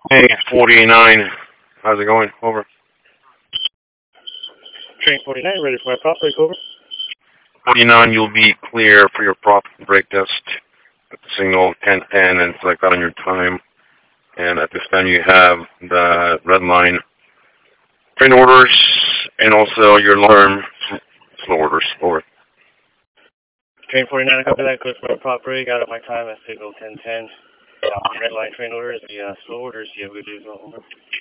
Hey, 49. How's it going? Over. Train 49, ready for my prop break, over. 49, you'll be clear for your prop break test at the signal 1010 and select that on your time. And at this time you have the red line train orders and also your alarm slow orders. Over. Train 49, I copy that, clear for my prop break, out of my time at signal 1010. Red line train orders, the slow orders, you have a good day as well, over.